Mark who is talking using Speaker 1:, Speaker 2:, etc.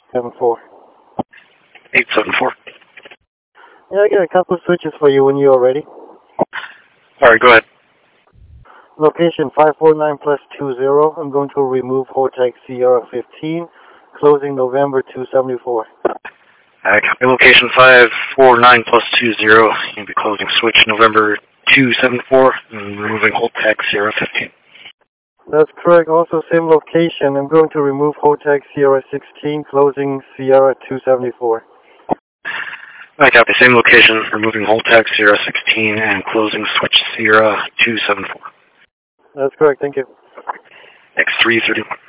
Speaker 1: 874.
Speaker 2: 874.
Speaker 1: Yeah, I got a couple of switches for you when you're ready.
Speaker 2: Alright, go ahead.
Speaker 1: Location 549 plus 20. I'm going to remove Hortex Sierra 15, closing November 274.
Speaker 2: Copy location 549 plus 20. You'll be closing switch November 274 and removing Holtec Sierra 15.
Speaker 1: That's correct. Also, same location. I'm going to remove Hortex Sierra 16, closing Sierra 274.
Speaker 2: I copy. Same location, removing Holtec Sierra 16 and closing switch Sierra 274.
Speaker 1: That's correct. Thank you.
Speaker 2: X331.